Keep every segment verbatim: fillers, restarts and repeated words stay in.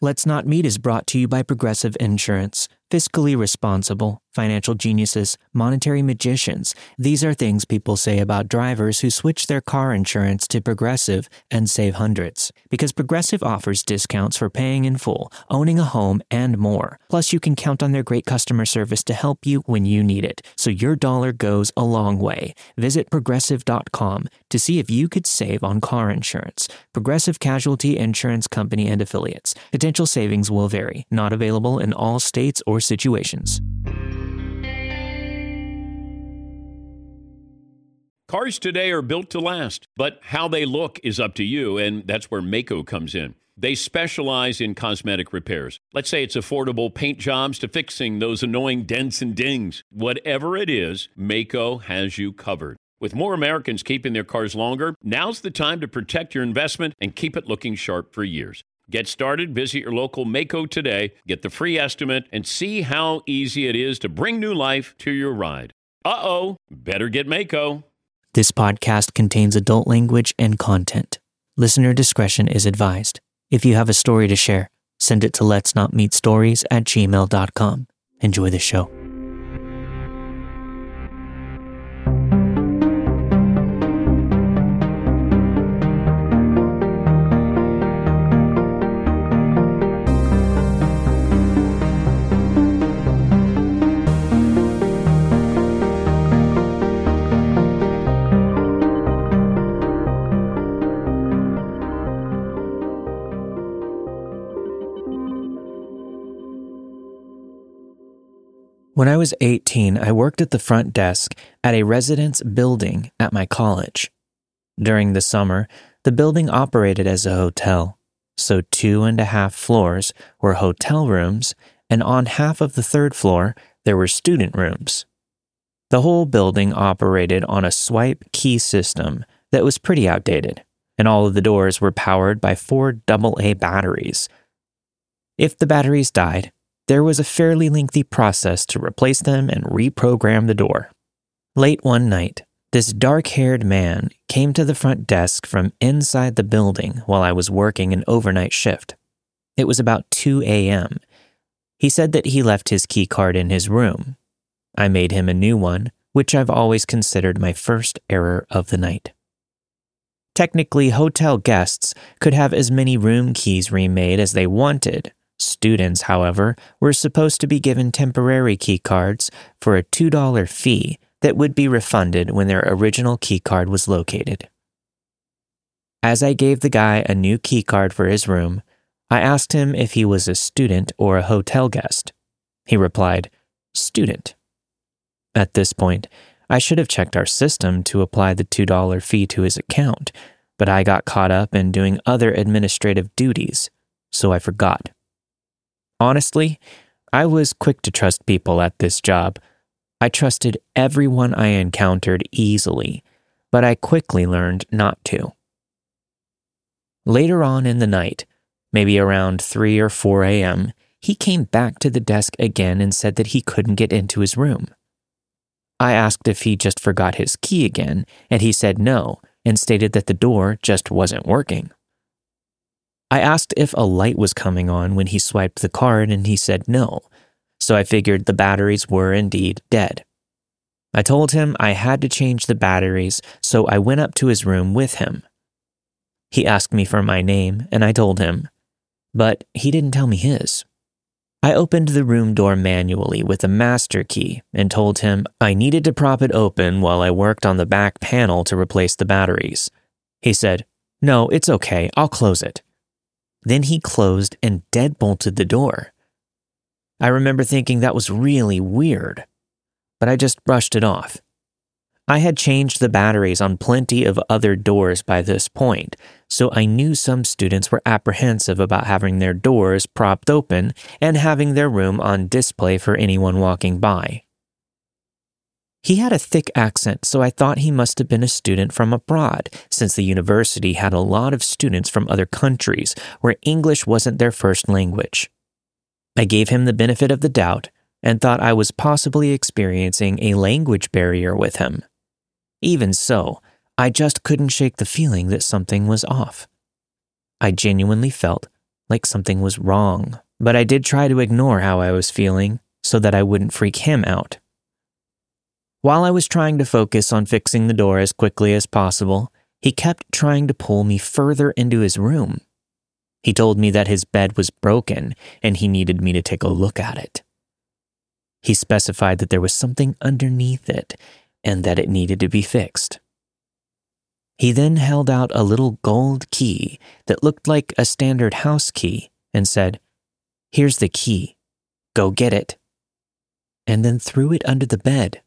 Let's Not Meet is brought to you by Progressive Insurance. Fiscally responsible, financial geniuses, monetary magicians. These are things people say about drivers who switch their car insurance to Progressive and save hundreds. Because Progressive offers discounts for paying in full, owning a home, and more. Plus, you can count on their great customer service to help you when you need it, so your dollar goes a long way. Visit progressive dot com to see if you could save on car insurance. Progressive Casualty Insurance Company and Affiliates. Potential savings will vary. Not available in all states or situations. Cars today are built to last, but how they look is up to you, and that's where Maaco comes in. They specialize in cosmetic repairs. Let's say it's affordable paint jobs to fixing those annoying dents and dings. Whatever it is, Maaco has you covered. With more Americans keeping their cars longer, now's the time to protect your investment and keep it looking sharp for years. Get started, visit your local Maaco today, get the free estimate, and see how easy it is to bring new life to your ride. Uh-oh, better get Maaco. This podcast contains adult language and content. Listener discretion is advised. If you have a story to share, send it to lets not meet stories at gmail dot com. Enjoy the show. When I was eighteen, I worked at the front desk at a residence building at my college. During the summer, the building operated as a hotel, so two and a half floors were hotel rooms, and on half of the third floor, there were student rooms. The whole building operated on a swipe key system that was pretty outdated, and all of the doors were powered by four double A batteries. If the batteries died, there was a fairly lengthy process to replace them and reprogram the door. Late one night, this dark-haired man came to the front desk from inside the building while I was working an overnight shift. It was about two a.m. He said that he left his key card in his room. I made him a new one, which I've always considered my first error of the night. Technically, hotel guests could have as many room keys remade as they wanted. Students, however, were supposed to be given temporary key cards for a two dollars fee that would be refunded when their original key card was located. As I gave the guy a new key card for his room, I asked him if he was a student or a hotel guest. He replied, "Student." At this point, I should have checked our system to apply the two dollars fee to his account, but I got caught up in doing other administrative duties, so I forgot. Honestly, I was quick to trust people at this job. I trusted everyone I encountered easily, but I quickly learned not to. Later on in the night, maybe around three or four a.m., he came back to the desk again and said that he couldn't get into his room. I asked if he just forgot his key again, and he said no, and stated that the door just wasn't working. I asked if a light was coming on when he swiped the card, and he said no, so I figured the batteries were indeed dead. I told him I had to change the batteries, so I went up to his room with him. He asked me for my name, and I told him, but he didn't tell me his. I opened the room door manually with a master key and told him I needed to prop it open while I worked on the back panel to replace the batteries. He said, "No, it's okay, I'll close it." Then he closed and deadbolted the door. I remember thinking that was really weird, but I just brushed it off. I had changed the batteries on plenty of other doors by this point, so I knew some students were apprehensive about having their doors propped open and having their room on display for anyone walking by. He had a thick accent, so I thought he must have been a student from abroad, since the university had a lot of students from other countries where English wasn't their first language. I gave him the benefit of the doubt and thought I was possibly experiencing a language barrier with him. Even so, I just couldn't shake the feeling that something was off. I genuinely felt like something was wrong, but I did try to ignore how I was feeling so that I wouldn't freak him out. While I was trying to focus on fixing the door as quickly as possible, he kept trying to pull me further into his room. He told me that his bed was broken and he needed me to take a look at it. He specified that there was something underneath it and that it needed to be fixed. He then held out a little gold key that looked like a standard house key and said, "Here's the key. Go get it," and then threw it under the bed.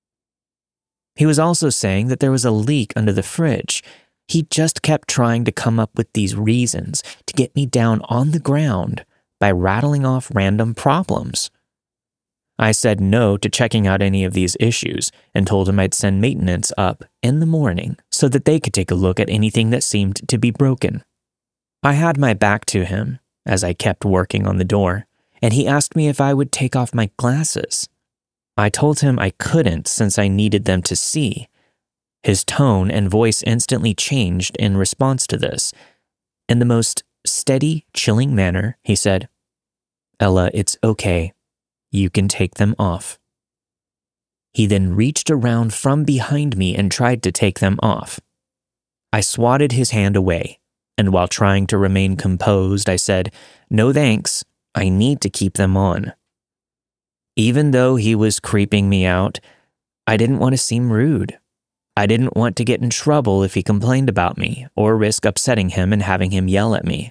He was also saying that there was a leak under the fridge. He just kept trying to come up with these reasons to get me down on the ground by rattling off random problems. I said no to checking out any of these issues and told him I'd send maintenance up in the morning so that they could take a look at anything that seemed to be broken. I had my back to him as I kept working on the door, and he asked me if I would take off my glasses. I told him I couldn't since I needed them to see. His tone and voice instantly changed in response to this. In the most steady, chilling manner, he said, "Ella, it's okay. You can take them off." He then reached around from behind me and tried to take them off. I swatted his hand away, and while trying to remain composed, I said, "No thanks, I need to keep them on." Even though he was creeping me out, I didn't want to seem rude. I didn't want to get in trouble if he complained about me or risk upsetting him and having him yell at me.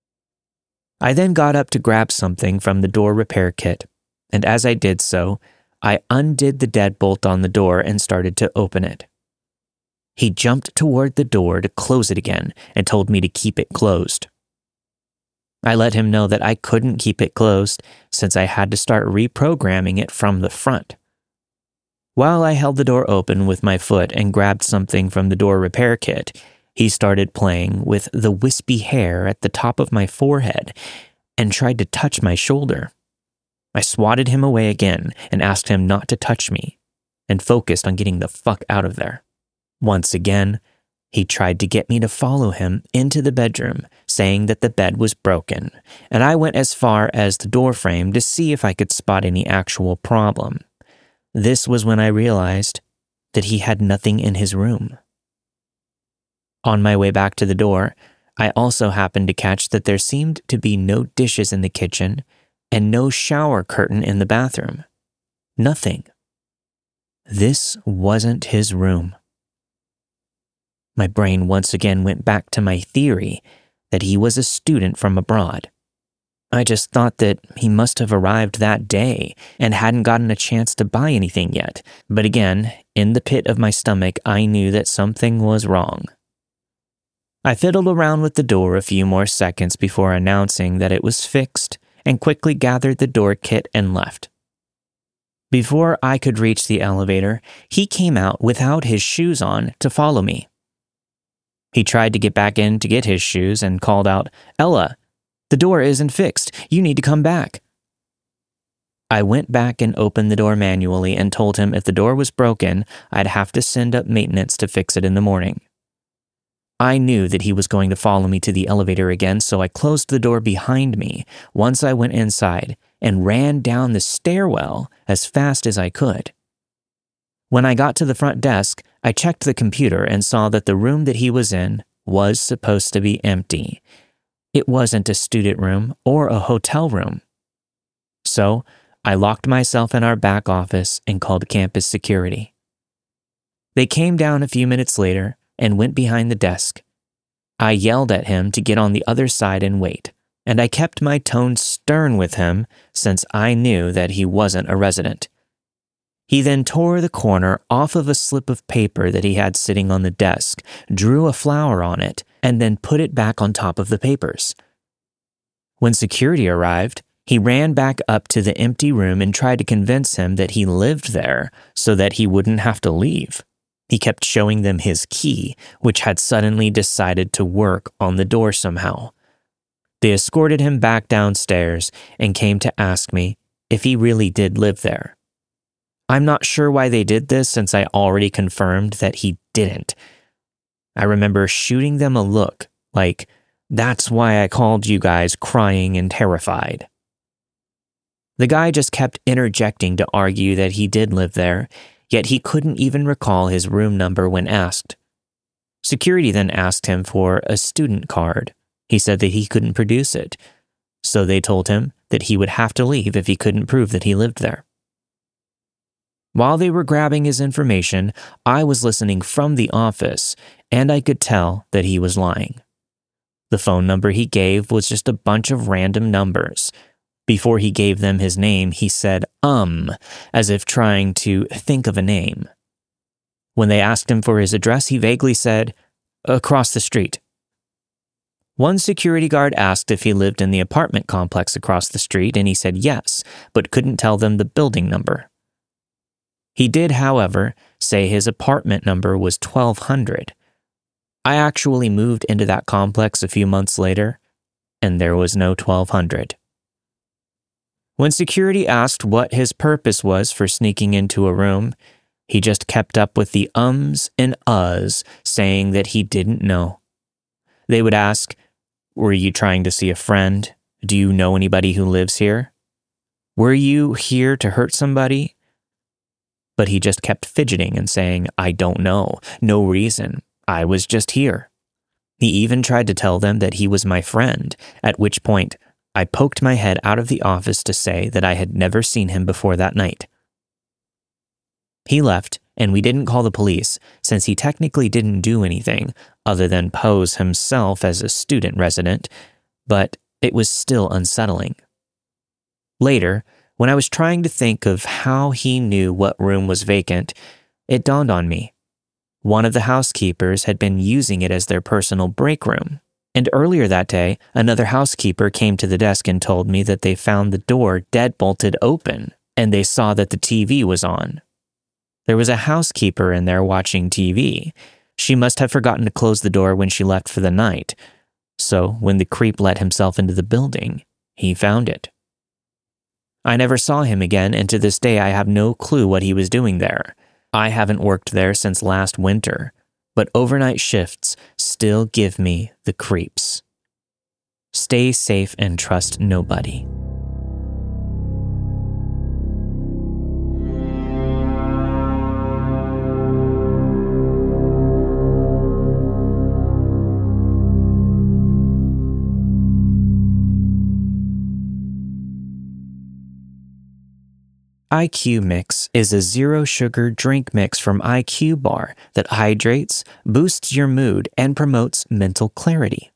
I then got up to grab something from the door repair kit, and as I did so, I undid the deadbolt on the door and started to open it. He jumped toward the door to close it again and told me to keep it closed. I let him know that I couldn't keep it closed since I had to start reprogramming it from the front. While I held the door open with my foot and grabbed something from the door repair kit, he started playing with the wispy hair at the top of my forehead and tried to touch my shoulder. I swatted him away again and asked him not to touch me and focused on getting the fuck out of there. Once again, he tried to get me to follow him into the bedroom, saying that the bed was broken, and I went as far as the door frame to see if I could spot any actual problem. This was when I realized that he had nothing in his room. On my way back to the door, I also happened to catch that there seemed to be no dishes in the kitchen and no shower curtain in the bathroom. Nothing. This wasn't his room. My brain once again went back to my theory that he was a student from abroad. I just thought that he must have arrived that day and hadn't gotten a chance to buy anything yet. But again, in the pit of my stomach, I knew that something was wrong. I fiddled around with the door a few more seconds before announcing that it was fixed and quickly gathered the door kit and left. Before I could reach the elevator, he came out without his shoes on to follow me. He tried to get back in to get his shoes and called out, "Ella, the door isn't fixed. You need to come back." I went back and opened the door manually and told him if the door was broken, I'd have to send up maintenance to fix it in the morning. I knew that he was going to follow me to the elevator again, so I closed the door behind me once I went inside and ran down the stairwell as fast as I could. When I got to the front desk, I checked the computer and saw that the room that he was in was supposed to be empty. It wasn't a student room or a hotel room. So I locked myself in our back office and called campus security. They came down a few minutes later and went behind the desk. I yelled at him to get on the other side and wait, and I kept my tone stern with him since I knew that he wasn't a resident. He then tore the corner off of a slip of paper that he had sitting on the desk, drew a flower on it, and then put it back on top of the papers. When security arrived, he ran back up to the empty room and tried to convince him that he lived there so that he wouldn't have to leave. He kept showing them his key, which had suddenly decided to work on the door somehow. They escorted him back downstairs and came to ask me if he really did live there. I'm not sure why they did this since I already confirmed that he didn't. I remember shooting them a look like, That's why I called you guys crying and terrified." The guy just kept interjecting to argue that he did live there, yet he couldn't even recall his room number when asked. Security then asked him for a student card. He said that he couldn't produce it, so they told him that he would have to leave if he couldn't prove that he lived there. While they were grabbing his information, I was listening from the office, and I could tell that he was lying. The phone number he gave was just a bunch of random numbers. Before he gave them his name, he said, um, as if trying to think of a name. When they asked him for his address, he vaguely said, "Across the street." One security guard asked if he lived in the apartment complex across the street, and he said yes, but couldn't tell them the building number. He did, however, say his apartment number was twelve hundred. I actually moved into that complex a few months later, and there was no twelve hundred. When security asked what his purpose was for sneaking into a room, he just kept up with the ums and uhs, saying that he didn't know. They would ask, "Were you trying to see a friend? Do you know anybody who lives here? Were you here to hurt somebody?" But he just kept fidgeting and saying, "I don't know, no reason, I was just here." He even tried to tell them that he was my friend, at which point I poked my head out of the office to say that I had never seen him before that night. He left, and we didn't call the police since he technically didn't do anything other than pose himself as a student resident, but it was still unsettling. Later, when I was trying to think of how he knew what room was vacant, it dawned on me. One of the housekeepers had been using it as their personal break room, and earlier that day, another housekeeper came to the desk and told me that they found the door deadbolted open, and they saw that the T V was on. There was a housekeeper in there watching T V. She must have forgotten to close the door when she left for the night, so when the creep let himself into the building, he found it. I never saw him again, and to this day I have no clue what he was doing there. I haven't worked there since last winter, but overnight shifts still give me the creeps. Stay safe and trust nobody. I Q Mix is a zero-sugar drink mix from I Q Bar that hydrates, boosts your mood, and promotes mental clarity.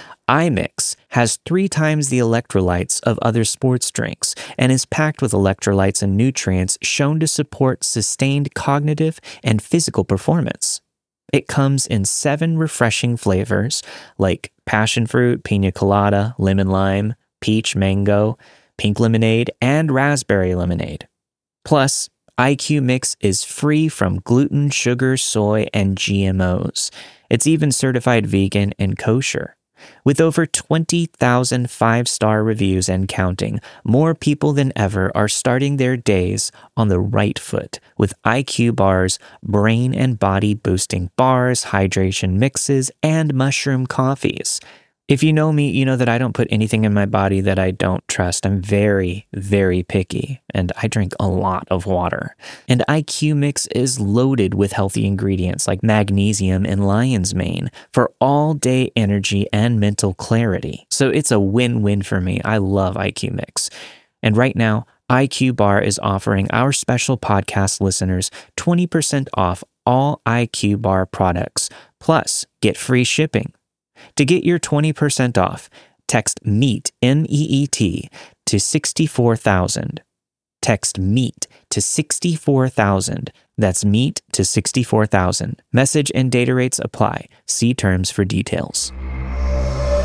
iMix has three times the electrolytes of other sports drinks and is packed with electrolytes and nutrients shown to support sustained cognitive and physical performance. It comes in seven refreshing flavors like passion fruit, pina colada, lemon lime, peach mango, pink lemonade, and raspberry lemonade. Plus, I Q Mix is free from gluten, sugar, soy, and G M Os. It's even certified vegan and kosher. With over twenty thousand five-star reviews and counting, more people than ever are starting their days on the right foot with I Q Bar's brain and body boosting bars, hydration mixes, and mushroom coffees. If you know me, you know that I don't put anything in my body that I don't trust. I'm very, very picky, and I drink a lot of water. And I Q Mix is loaded with healthy ingredients like magnesium and lion's mane for all-day energy and mental clarity. So it's a win-win for me. I love I Q Mix. And right now, I Q Bar is offering our special podcast listeners twenty percent off all I Q Bar products, plus get free shipping. To get your twenty percent off, text MEAT, M E E T, to sixty-four thousand. Text MEAT to sixty-four thousand. That's MEAT to sixty-four thousand. Message and data rates apply. See terms for details.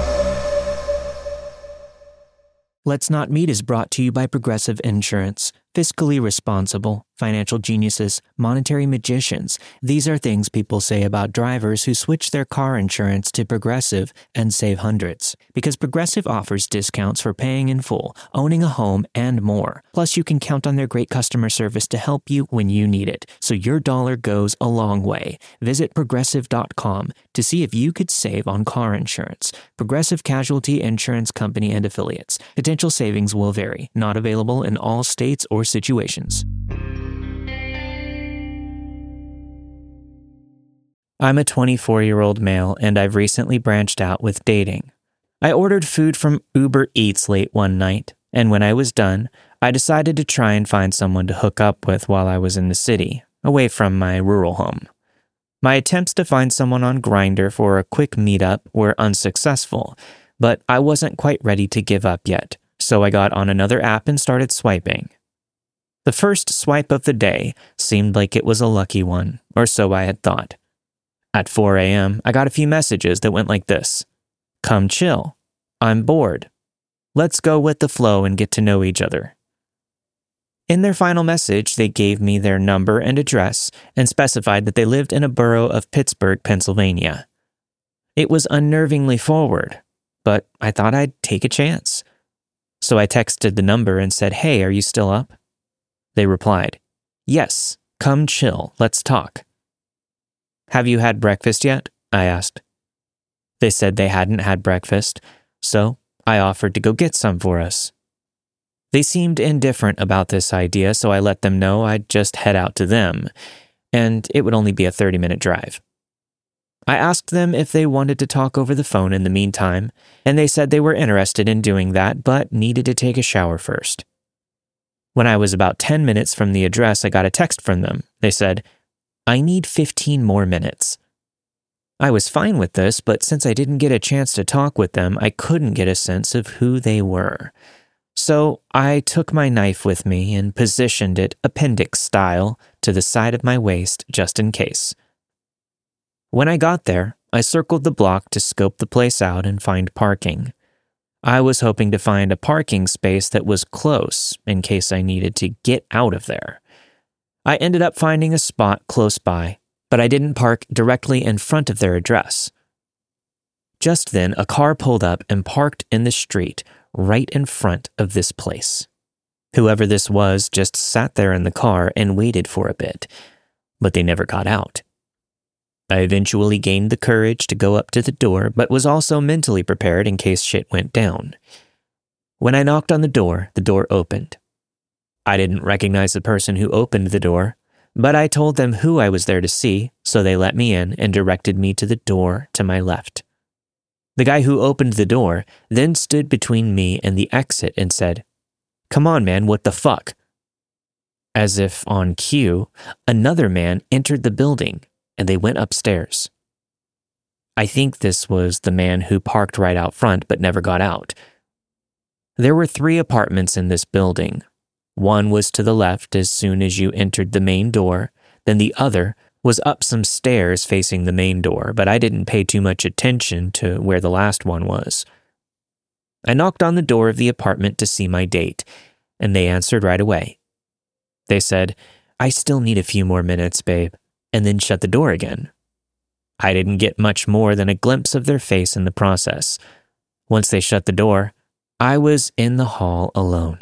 Let's Not Meet is brought to you by Progressive Insurance. Fiscally responsible, financial geniuses, monetary magicians. These are things people say about drivers who switch their car insurance to Progressive and save hundreds. Because Progressive offers discounts for paying in full, owning a home, and more. Plus, you can count on their great customer service to help you when you need it, so your dollar goes a long way. Visit progressive dot com to see if you could save on car insurance. Progressive Casualty Insurance Company and Affiliates. Potential savings will vary. Not available in all states or situations. I'm a twenty-four-year-old male, and I've recently branched out with dating. I ordered food from Uber Eats late one night, and when I was done, I decided to try and find someone to hook up with while I was in the city, away from my rural home. My attempts to find someone on Grindr for a quick meetup were unsuccessful, but I wasn't quite ready to give up yet, so I got on another app and started swiping. The first swipe of the day seemed like it was a lucky one, or so I had thought. At four a.m., I got a few messages that went like this. Come chill. I'm bored. Let's go with the flow and get to know each other. In their final message, they gave me their number and address and specified that they lived in a borough of Pittsburgh, Pennsylvania. It was unnervingly forward, but I thought I'd take a chance. So I texted the number and said, "Hey, are you still up?" They replied, "Yes, come chill, let's talk." "Have you had breakfast yet?" I asked. They said they hadn't had breakfast, so I offered to go get some for us. They seemed indifferent about this idea, so I let them know I'd just head out to them, and it would only be a thirty-minute drive. I asked them if they wanted to talk over the phone in the meantime, and they said they were interested in doing that, but needed to take a shower first. When I was about ten minutes from the address, I got a text from them. They said, "I need fifteen more minutes." I was fine with this, but since I didn't get a chance to talk with them, I couldn't get a sense of who they were. So I took my knife with me and positioned it appendix style to the side of my waist just in case. When I got there, I circled the block to scope the place out and find parking. I was hoping to find a parking space that was close in case I needed to get out of there. I ended up finding a spot close by, but I didn't park directly in front of their address. Just then, a car pulled up and parked in the street right in front of this place. Whoever this was just sat there in the car and waited for a bit, but they never got out. I eventually gained the courage to go up to the door, but was also mentally prepared in case shit went down. When I knocked on the door, the door opened. I didn't recognize the person who opened the door, but I told them who I was there to see, so they let me in and directed me to the door to my left. The guy who opened the door then stood between me and the exit and said, "Come on, man, what the fuck?" As if on cue, another man entered the building and they went upstairs. I think this was the man who parked right out front but never got out. There were three apartments in this building. One was to the left as soon as you entered the main door, then the other was up some stairs facing the main door, but I didn't pay too much attention to where the last one was. I knocked on the door of the apartment to see my date, and they answered right away. They said, "I still need a few more minutes, babe," and then shut the door again. I didn't get much more than a glimpse of their face in the process. Once they shut the door, I was in the hall alone.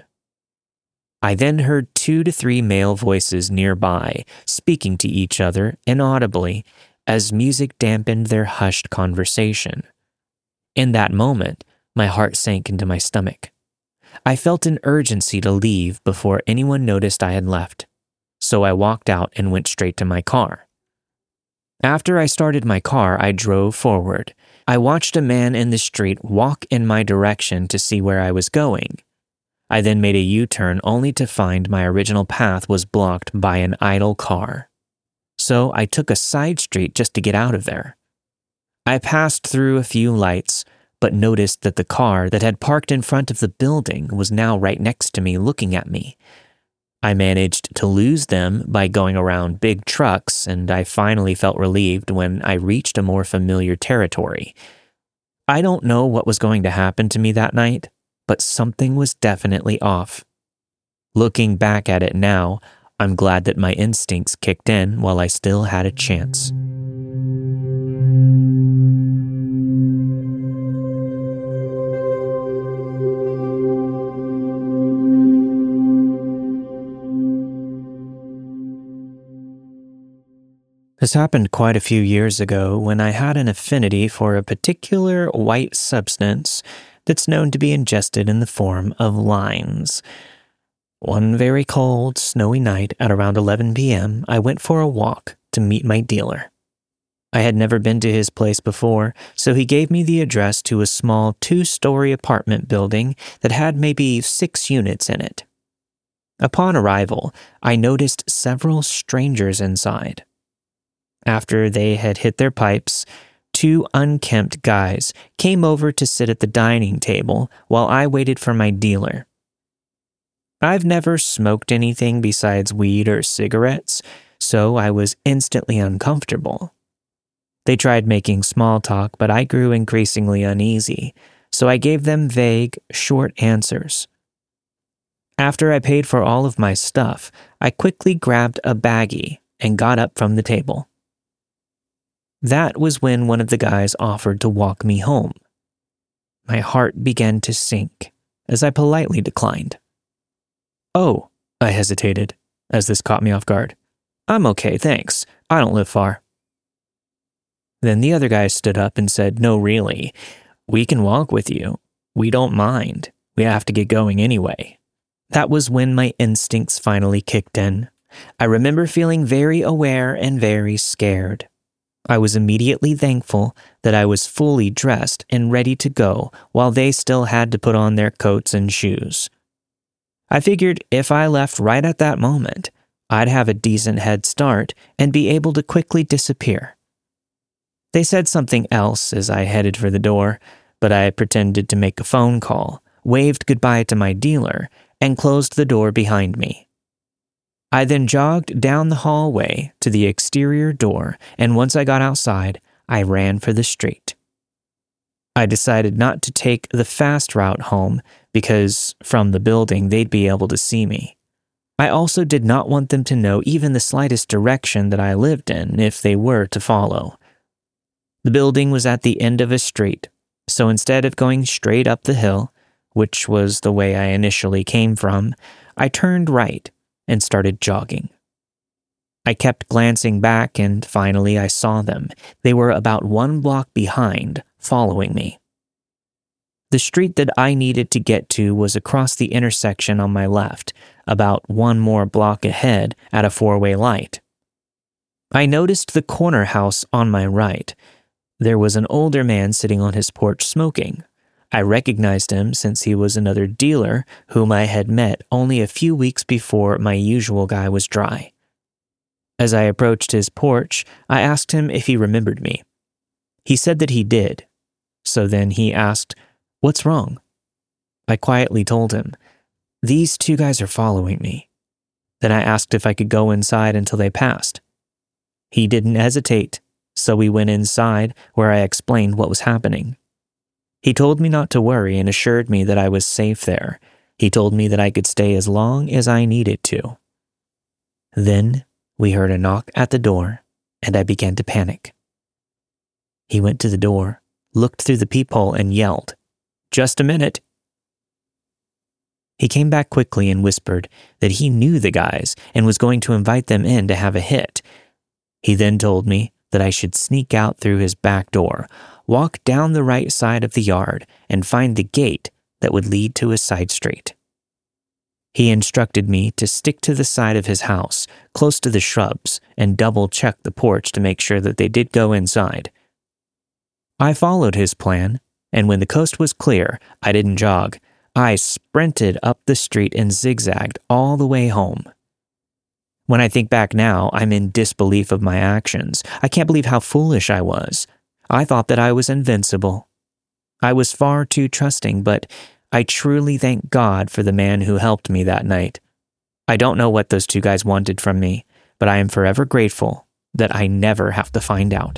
I then heard two to three male voices nearby, speaking to each other inaudibly as music dampened their hushed conversation. In that moment, my heart sank into my stomach. I felt an urgency to leave before anyone noticed I had left, so I walked out and went straight to my car. After I started my car, I drove forward. I watched a man in the street walk in my direction to see where I was going. I then made a U-turn only to find my original path was blocked by an idle car. So I took a side street just to get out of there. I passed through a few lights, but noticed that the car that had parked in front of the building was now right next to me looking at me. I managed to lose them by going around big trucks, and I finally felt relieved when I reached a more familiar territory. I don't know what was going to happen to me that night, but something was definitely off. Looking back at it now, I'm glad that my instincts kicked in while I still had a chance. This happened quite a few years ago when I had an affinity for a particular white substance that's known to be ingested in the form of lines. One very cold, snowy night at around eleven p.m., I went for a walk to meet my dealer. I had never been to his place before, so he gave me the address to a small two-story apartment building that had maybe six units in it. Upon arrival, I noticed several strangers inside. After they had hit their pipes, two unkempt guys came over to sit at the dining table while I waited for my dealer. I've never smoked anything besides weed or cigarettes, so I was instantly uncomfortable. They tried making small talk, but I grew increasingly uneasy, so I gave them vague, short answers. After I paid for all of my stuff, I quickly grabbed a baggie and got up from the table. That was when one of the guys offered to walk me home. My heart began to sink as I politely declined. "Oh," I hesitated, as this caught me off guard. "I'm okay, thanks. I don't live far." Then the other guy stood up and said, "No, really. We can walk with you. We don't mind. We have to get going anyway." That was when my instincts finally kicked in. I remember feeling very aware and very scared. I was immediately thankful that I was fully dressed and ready to go while they still had to put on their coats and shoes. I figured if I left right at that moment, I'd have a decent head start and be able to quickly disappear. They said something else as I headed for the door, but I pretended to make a phone call, waved goodbye to my dealer, and closed the door behind me. I then jogged down the hallway to the exterior door, and once I got outside, I ran for the street. I decided not to take the fast route home because from the building they'd be able to see me. I also did not want them to know even the slightest direction that I lived in if they were to follow. The building was at the end of a street, so instead of going straight up the hill, which was the way I initially came from, I turned right and started jogging. I kept glancing back and finally I saw them. They were about one block behind, following me. The street that I needed to get to was across the intersection on my left, about one more block ahead at a four-way light. I noticed the corner house on my right. There was an older man sitting on his porch smoking. I recognized him since he was another dealer whom I had met only a few weeks before my usual guy was dry. As I approached his porch, I asked him if he remembered me. He said that he did. So then he asked, "What's wrong?" I quietly told him, "These two guys are following me." Then I asked if I could go inside until they passed. He didn't hesitate, so we went inside where I explained what was happening. He told me not to worry and assured me that I was safe there. He told me that I could stay as long as I needed to. Then we heard a knock at the door, and I began to panic. He went to the door, looked through the peephole, and yelled, "Just a minute." He came back quickly and whispered that he knew the guys and was going to invite them in to have a hit. He then told me that I should sneak out through his back door, walk down the right side of the yard, and find the gate that would lead to a side street. He instructed me to stick to the side of his house, close to the shrubs, and double-check the porch to make sure that they did go inside. I followed his plan, and when the coast was clear, I didn't jog. I sprinted up the street and zigzagged all the way home. When I think back now, I'm in disbelief of my actions. I can't believe how foolish I was. I thought that I was invincible. I was far too trusting, but I truly thank God for the man who helped me that night. I don't know what those two guys wanted from me, but I am forever grateful that I never have to find out.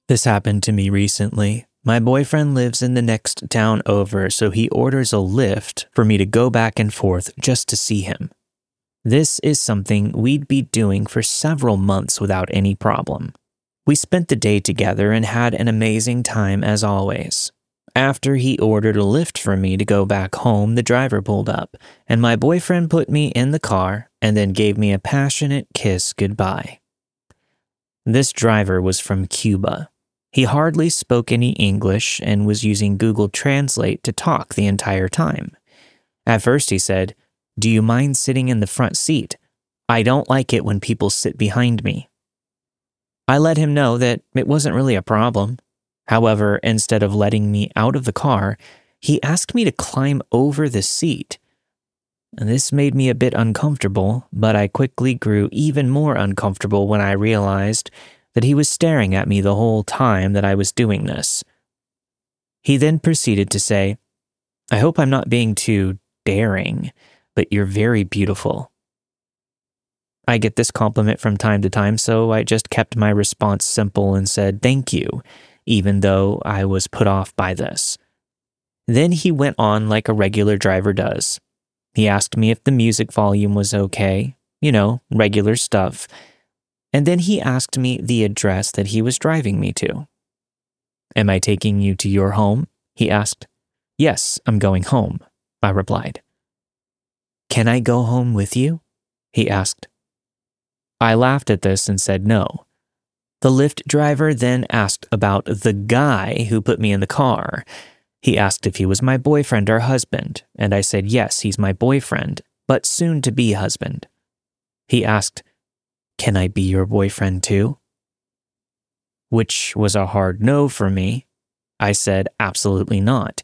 This happened to me recently. My boyfriend lives in the next town over, so he orders a Lyft for me to go back and forth just to see him. This is something we'd be doing for several months without any problem. We spent the day together and had an amazing time as always. After he ordered a Lyft for me to go back home, the driver pulled up, and my boyfriend put me in the car and then gave me a passionate kiss goodbye. This driver was from Cuba. He hardly spoke any English and was using Google Translate to talk the entire time. At first he said, "Do you mind sitting in the front seat? I don't like it when people sit behind me." I let him know that it wasn't really a problem. However, instead of letting me out of the car, he asked me to climb over the seat. This made me a bit uncomfortable, but I quickly grew even more uncomfortable when I realized that he was staring at me the whole time that I was doing this. He then proceeded to say, "I hope I'm not being too daring, but you're very beautiful." I get this compliment from time to time, so I just kept my response simple and said thank you, even though I was put off by this. Then he went on like a regular driver does. He asked me if the music volume was okay, you know, regular stuff. And then he asked me the address that he was driving me to. "Am I taking you to your home?" he asked. "Yes, I'm going home," I replied. "Can I go home with you?" he asked. I laughed at this and said no. The Lyft driver then asked about the guy who put me in the car. He asked if he was my boyfriend or husband, and I said yes, he's my boyfriend, but soon to be husband. He asked, "Can I be your boyfriend too?" Which was a hard no for me. I said absolutely not.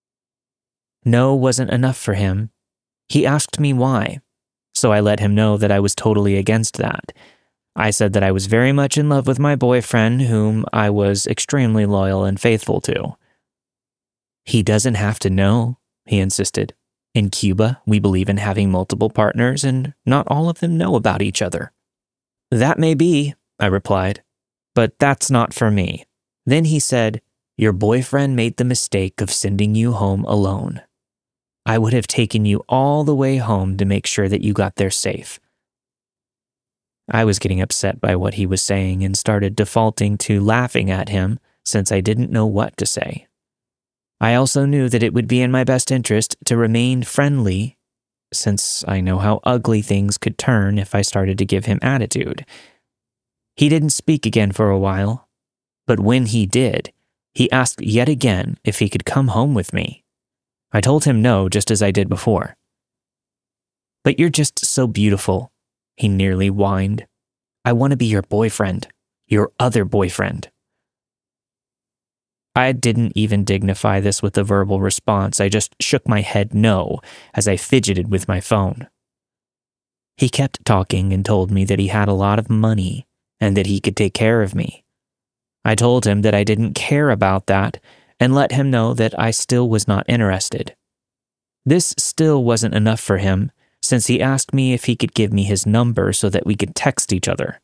No wasn't enough for him. He asked me why, so I let him know that I was totally against that. I said that I was very much in love with my boyfriend, whom I was extremely loyal and faithful to. "He doesn't have to know," he insisted. "In Cuba, we believe in having multiple partners, and not all of them know about each other." "That may be," I replied, "but that's not for me." Then he said, "Your boyfriend made the mistake of sending you home alone. I would have taken you all the way home to make sure that you got there safe." I was getting upset by what he was saying and started defaulting to laughing at him since I didn't know what to say. I also knew that it would be in my best interest to remain friendly, since I know how ugly things could turn if I started to give him attitude. He didn't speak again for a while, but when he did, he asked yet again if he could come home with me. I told him no, just as I did before. "But you're just so beautiful," he nearly whined. "I want to be your boyfriend, your other boyfriend." I didn't even dignify this with a verbal response. I just shook my head no as I fidgeted with my phone. He kept talking and told me that he had a lot of money and that he could take care of me. I told him that I didn't care about that and let him know that I still was not interested. This still wasn't enough for him, since he asked me if he could give me his number so that we could text each other.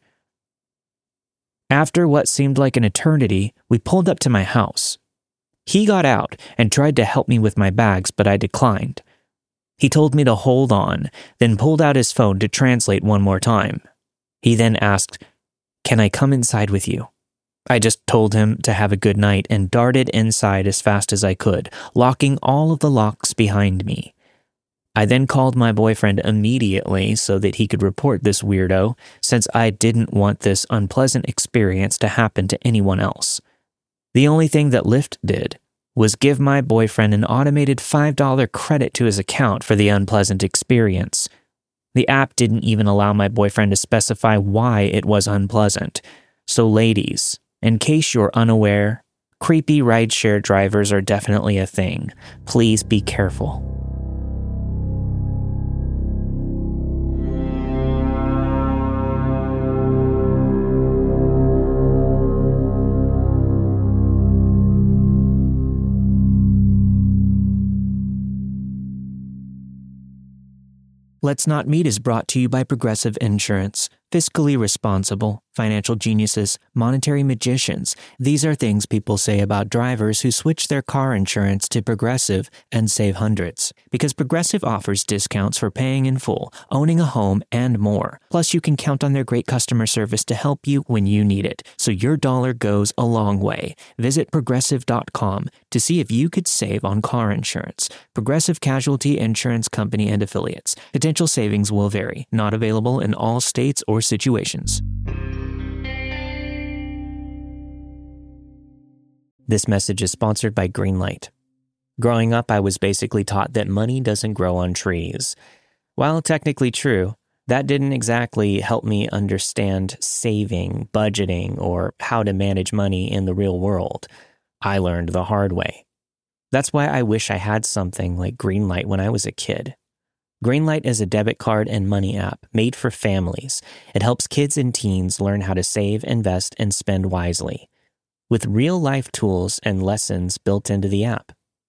After what seemed like an eternity, we pulled up to my house. He got out and tried to help me with my bags, but I declined. He told me to hold on, then pulled out his phone to translate one more time. He then asked, "Can I come inside with you?" I just told him to have a good night and darted inside as fast as I could, locking all of the locks behind me. I then called my boyfriend immediately so that he could report this weirdo, since I didn't want this unpleasant experience to happen to anyone else. The only thing that Lyft did was give my boyfriend an automated five dollars credit to his account for the unpleasant experience. The app didn't even allow my boyfriend to specify why it was unpleasant. So ladies, in case you're unaware, creepy rideshare drivers are definitely a thing. Please be careful. Let's Not Meet is brought to you by Progressive Insurance. fiscally responsible, financial geniuses, monetary magicians. These are things people say about drivers who switch their car insurance to Progressive and save hundreds. Because Progressive offers discounts for paying in full, owning a home, and more. Plus, you can count on their great customer service to help you when you need it, so your dollar goes a long way. Visit progressive dot com to see if you could save on car insurance. Progressive Casualty Insurance Company and Affiliates. Potential savings will vary. Not available in all states or situations. This message is sponsored by Greenlight. Growing up, I was basically taught that money doesn't grow on trees. While technically true, that didn't exactly help me understand saving, budgeting, or how to manage money in the real world. I learned the hard way. That's why I wish I had something like Greenlight when I was a kid. Greenlight is a debit card and money app made for families. It helps kids and teens learn how to save, invest, and spend wisely, with real-life tools and lessons built into the app.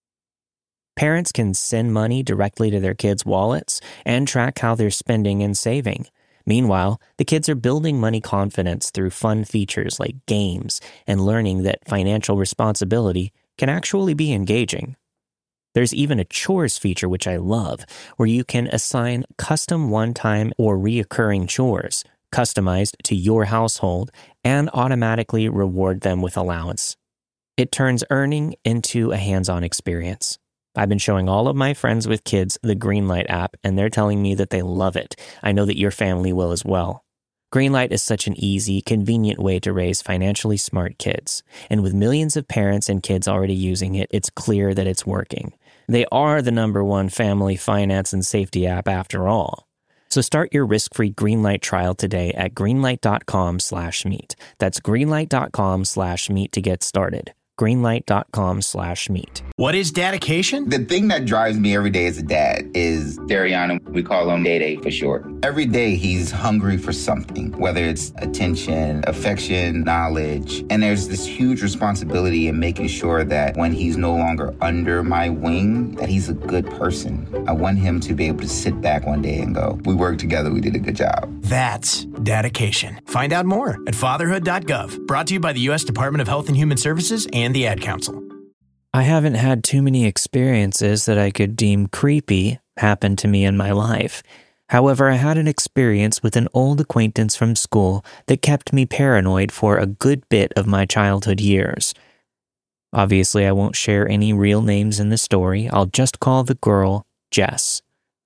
Parents can send money directly to their kids' wallets and track how they're spending and saving. Meanwhile, the kids are building money confidence through fun features like games and learning that financial responsibility can actually be engaging. There's even a chores feature, which I love, where you can assign custom one-time or reoccurring chores, customized to your household, and automatically reward them with allowance. It turns earning into a hands-on experience. I've been showing all of my friends with kids the Greenlight app, and they're telling me that they love it. I know that your family will as well. Greenlight is such an easy, convenient way to raise financially smart kids. And with millions of parents and kids already using it, it's clear that it's working. They are the number one family finance and safety app after all. So start your risk-free Greenlight trial today at greenlight.com slash meet. That's greenlight.com slash meet to get started. greenlight.com slash meet. What is dedication? The thing that drives me every day as a dad is Dariana. We call him Day Day for short. Every day he's hungry for something, whether it's attention, affection, knowledge. And there's this huge responsibility in making sure that when he's no longer under my wing, that he's a good person. I want him to be able to sit back one day and go, we worked together, we did a good job. That's dedication. Find out more at fatherhood dot gov. Brought to you by the U S Department of Health and Human Services and the Ad Council. I haven't had too many experiences that I could deem creepy happen to me in my life. However, I had an experience with an old acquaintance from school that kept me paranoid for a good bit of my childhood years. Obviously, I won't share any real names in the story. I'll just call the girl Jess.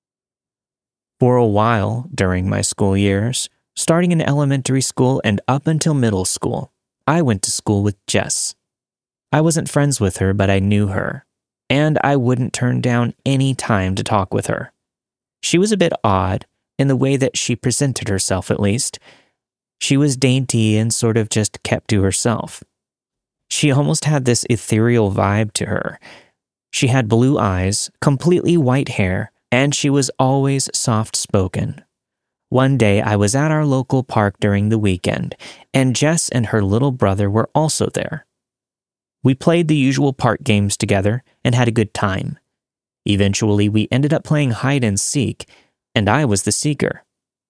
For a while during my school years, starting in elementary school and up until middle school, I went to school with Jess. I wasn't friends with her, but I knew her, and I wouldn't turn down any time to talk with her. She was a bit odd, in the way that she presented herself at least. She was dainty and sort of just kept to herself. She almost had this ethereal vibe to her. She had blue eyes, completely white hair, and she was always soft-spoken. One day I was at our local park during the weekend, and Jess and her little brother were also there. We played the usual park games together and had a good time. Eventually, we ended up playing hide and seek, and I was the seeker.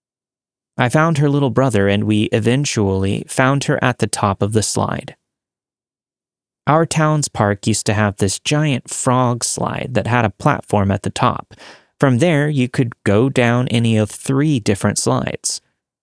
I found her little brother, and we eventually found her at the top of the slide. Our town's park used to have this giant frog slide that had a platform at the top. From there, you could go down any of three different slides.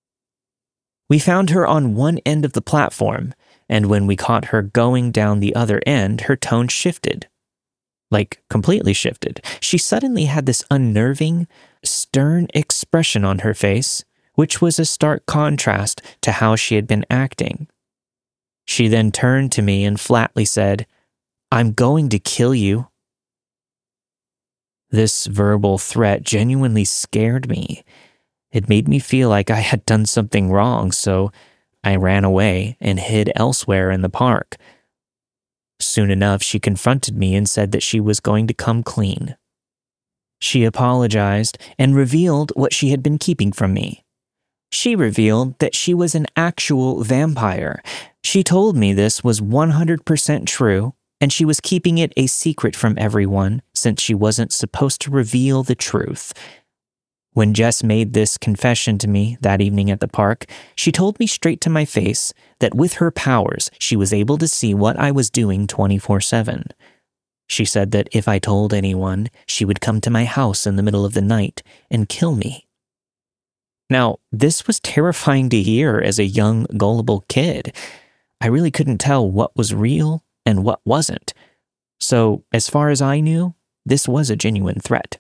We found her on one end of the platform, and when we caught her going down the other end, her tone shifted. Like, completely shifted. She suddenly had this unnerving, stern expression on her face, which was a stark contrast to how she had been acting. She then turned to me and flatly said, "I'm going to kill you." This verbal threat genuinely scared me. It made me feel like I had done something wrong, so I ran away and hid elsewhere in the park. Soon enough, she confronted me and said that she was going to come clean. She apologized and revealed what she had been keeping from me. She revealed that she was an actual vampire. She told me this was one hundred percent true, and she was keeping it a secret from everyone since she wasn't supposed to reveal the truth. When Jess made this confession to me that evening at the park, she told me straight to my face that with her powers, she was able to see what I was doing twenty-four seven. She said that if I told anyone, she would come to my house in the middle of the night and kill me. Now, this was terrifying to hear as a young, gullible kid. I really couldn't tell what was real and what wasn't. So, as far as I knew, this was a genuine threat.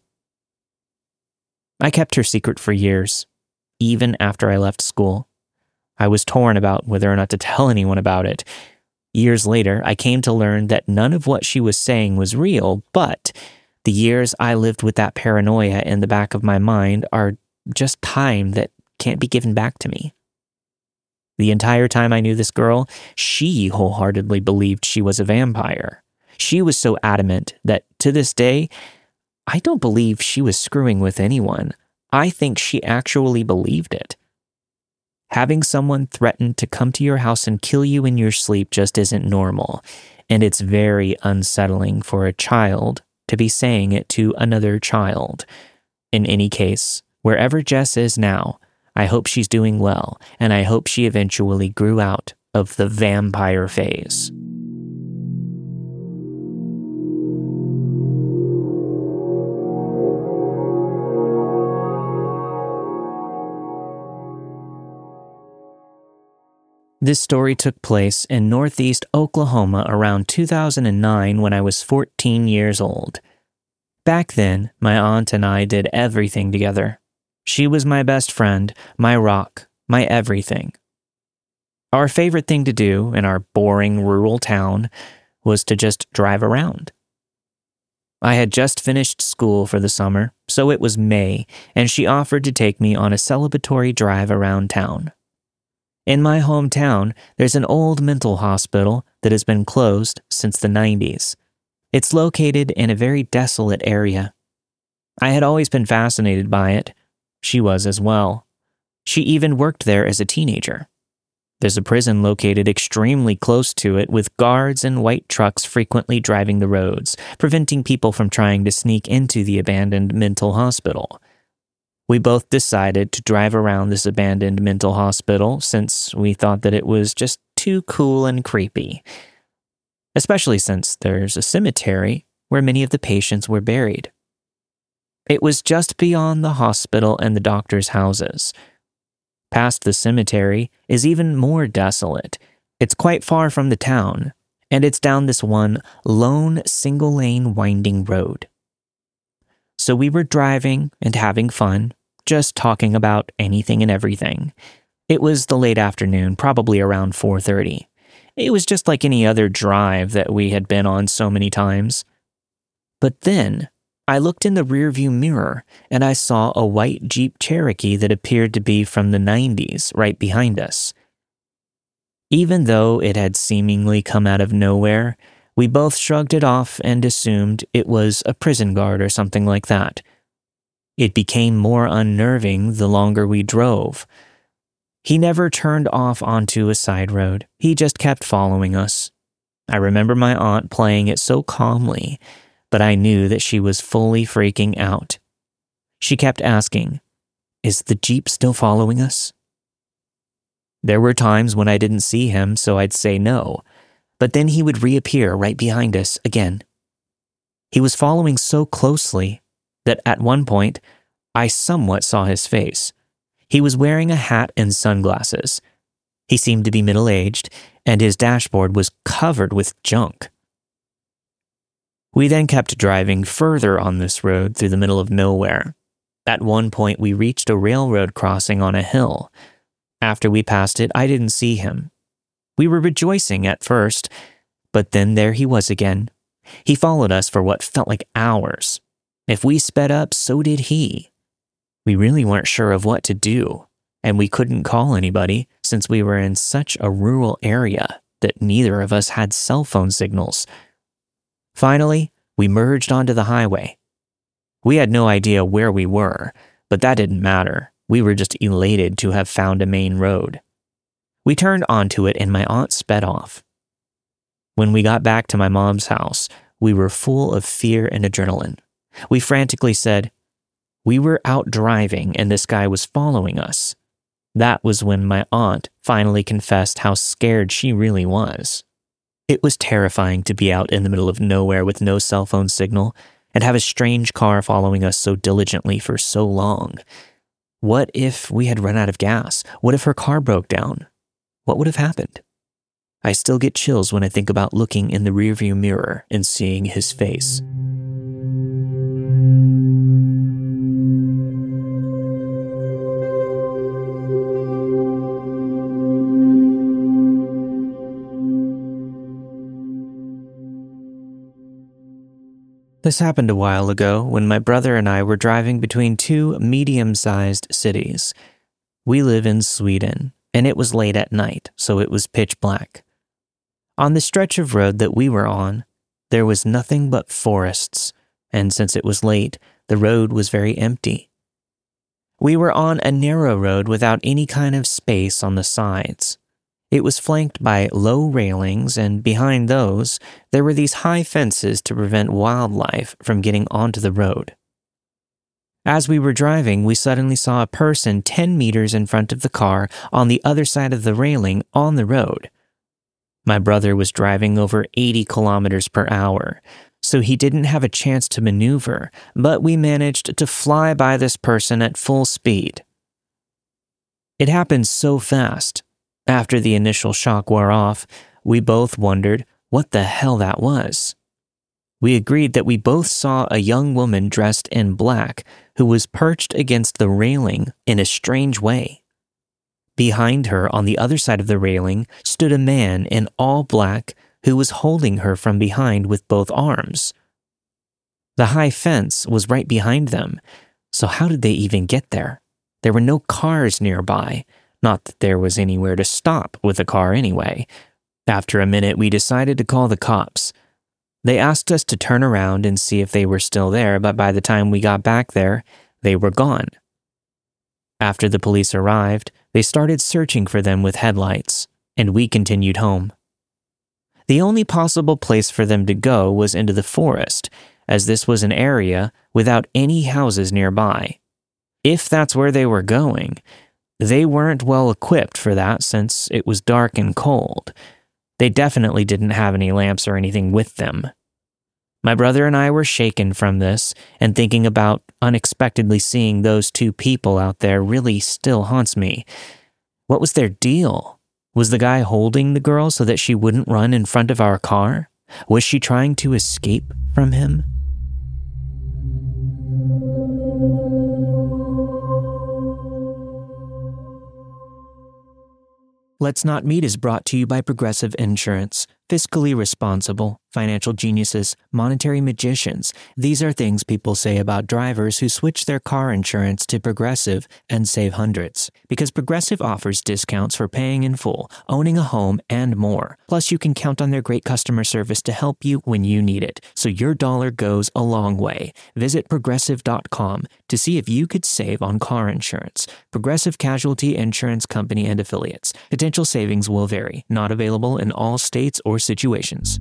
I kept her secret for years, even after I left school. I was torn about whether or not to tell anyone about it. Years later, I came to learn that none of what she was saying was real, but the years I lived with that paranoia in the back of my mind are just time that can't be given back to me. The entire time I knew this girl, she wholeheartedly believed she was a vampire. She was so adamant that, to this day, I don't believe she was screwing with anyone. I think she actually believed it. Having someone threaten to come to your house and kill you in your sleep just isn't normal, and it's very unsettling for a child to be saying it to another child. In any case, wherever Jess is now, I hope she's doing well, and I hope she eventually grew out of the vampire phase. This story took place in northeast Oklahoma around two thousand nine when I was fourteen years old. Back then, my aunt and I did everything together. She was my best friend, my rock, my everything. Our favorite thing to do in our boring rural town was to just drive around. I had just finished school for the summer, so it was May, and she offered to take me on a celebratory drive around town. In my hometown, there's an old mental hospital that has been closed since the nineties. It's located in a very desolate area. I had always been fascinated by it. She was as well. She even worked there as a teenager. There's a prison located extremely close to it with guards and white trucks frequently driving the roads, preventing people from trying to sneak into the abandoned mental hospital. We both decided to drive around this abandoned mental hospital since we thought that it was just too cool and creepy. Especially since there's a cemetery where many of the patients were buried. It was just beyond the hospital and the doctor's houses. Past the cemetery is even more desolate. It's quite far from the town, and it's down this one lone single-lane winding road. So we were driving and having fun, just talking about anything and everything. It was the late afternoon, probably around four thirty. It was just like any other drive that we had been on so many times. But then, I looked in the rearview mirror and I saw a white Jeep Cherokee that appeared to be from the nineties right behind us. Even though it had seemingly come out of nowhere, we both shrugged it off and assumed it was a prison guard or something like that. It became more unnerving the longer we drove. He never turned off onto a side road. He just kept following us. I remember my aunt playing it so calmly, but I knew that she was fully freaking out. She kept asking, "Is the Jeep still following us?" There were times when I didn't see him, so I'd say no. But then he would reappear right behind us again. He was following so closely that at one point, I somewhat saw his face. He was wearing a hat and sunglasses. He seemed to be middle-aged, and his dashboard was covered with junk. We then kept driving further on this road through the middle of nowhere. At one point, we reached a railroad crossing on a hill. After we passed it, I didn't see him. We were rejoicing at first, but then there he was again. He followed us for what felt like hours. If we sped up, so did he. We really weren't sure of what to do, and we couldn't call anybody since we were in such a rural area that neither of us had cell phone signals. Finally, we merged onto the highway. We had no idea where we were, but that didn't matter. We were just elated to have found a main road. We turned onto it and my aunt sped off. When we got back to my mom's house, we were full of fear and adrenaline. We frantically said, We were out driving and this guy was following us. That was when my aunt finally confessed how scared she really was. It was terrifying to be out in the middle of nowhere with no cell phone signal and have a strange car following us so diligently for so long. What if we had run out of gas? What if her car broke down? What would have happened? I still get chills when I think about looking in the rearview mirror and seeing his face. This happened a while ago when my brother and I were driving between two medium-sized cities. We live in Sweden, and it was late at night, so it was pitch black. On the stretch of road that we were on, there was nothing but forests, and since it was late, the road was very empty. We were on a narrow road without any kind of space on the sides. It was flanked by low railings, and behind those, there were these high fences to prevent wildlife from getting onto the road. As we were driving, we suddenly saw a person ten meters in front of the car on the other side of the railing on the road. My brother was driving over eighty kilometers per hour, so he didn't have a chance to maneuver, but we managed to fly by this person at full speed. It happened so fast. After the initial shock wore off, we both wondered what the hell that was. We agreed that we both saw a young woman dressed in black who was perched against the railing in a strange way. Behind her, on the other side of the railing, stood a man in all black who was holding her from behind with both arms. The high fence was right behind them, so how did they even get there? There were no cars nearby. Not that there was anywhere to stop with a car anyway. After a minute, we decided to call the cops. They asked us to turn around and see if they were still there, but by the time we got back there, they were gone. After the police arrived, they started searching for them with headlights, and we continued home. The only possible place for them to go was into the forest, as this was an area without any houses nearby. If that's where they were going, they weren't well equipped for that since it was dark and cold. They definitely didn't have any lamps or anything with them. My brother and I were shaken from this, and thinking about unexpectedly seeing those two people out there really still haunts me. What was their deal? Was the guy holding the girl so that she wouldn't run in front of our car? Was she trying to escape from him? Let's Not Meet is brought to you by Progressive Insurance. Fiscally responsible, financial geniuses, monetary magicians. These are things people say about drivers who switch their car insurance to Progressive and save hundreds. Because Progressive offers discounts for paying in full, owning a home, and more. Plus, you can count on their great customer service to help you when you need it, so your dollar goes a long way. Visit progressive dot com to see if you could save on car insurance. Progressive Casualty Insurance Company and Affiliates. Potential savings will vary. Not available in all states or situations.